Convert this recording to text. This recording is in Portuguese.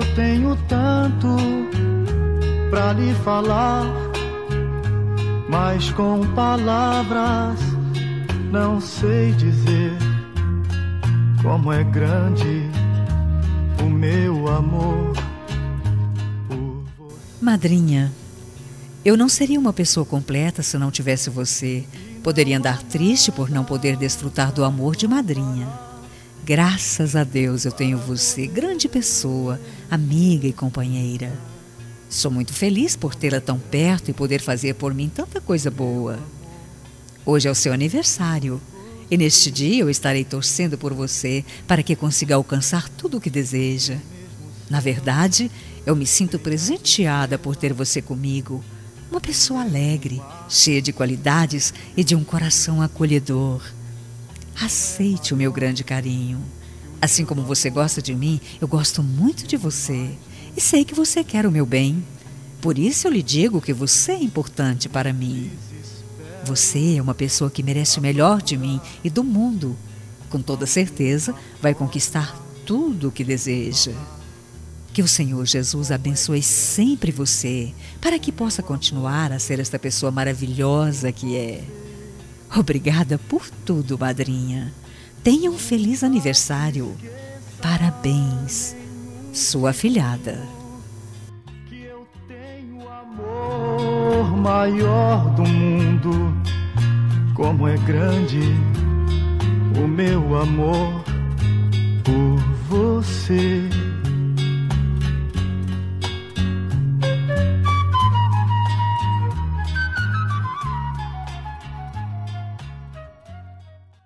tenho tanto pra lhe falar, mas com palavras não sei dizer como é grande o meu amor por você. Madrinha, eu não seria uma pessoa completa se não tivesse você. Poderia andar triste por não poder desfrutar do amor de madrinha. Graças a Deus eu tenho você, grande pessoa, amiga e companheira. Sou muito feliz por tê-la tão perto e poder fazer por mim tanta coisa boa. Hoje é o seu aniversário e neste dia eu estarei torcendo por você para que consiga alcançar tudo o que deseja. Na verdade, eu me sinto presenteada por ter você comigo. Uma pessoa alegre, cheia de qualidades e de um coração acolhedor. Aceite o meu grande carinho. Assim como você gosta de mim, eu gosto muito de você. E sei que você quer o meu bem. Por isso eu lhe digo que você é importante para mim. Você é uma pessoa que merece o melhor de mim e do mundo. Com toda certeza, vai conquistar tudo o que deseja. Que o Senhor Jesus abençoe sempre você, para que possa continuar a ser esta pessoa maravilhosa que é. Obrigada por tudo, madrinha. Tenha um feliz aniversário. Parabéns, sua afilhada. Que eu tenho o amor maior do mundo, como é grande o meu amor por você.